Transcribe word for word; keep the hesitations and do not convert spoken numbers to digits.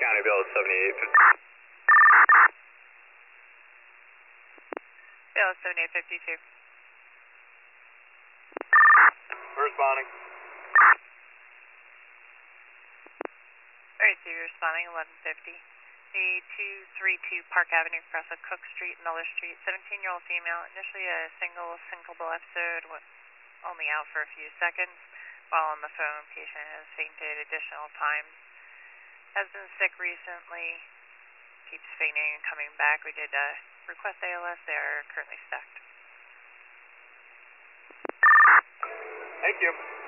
County Bill seventy-eight fifty. Bill seventy-eight fifty-two. Responding. Alright, so you're responding eleven fifty. A two thirty-two Park Avenue, across of Cook Street, Miller Street, seventeen-year-old female, initially a single syncopal episode, was only out for a few seconds. While on the phone, patient has fainted additional times. Has been sick recently, keeps fainting and coming back. We did uh, request A L S, they are currently stacked. Thank you.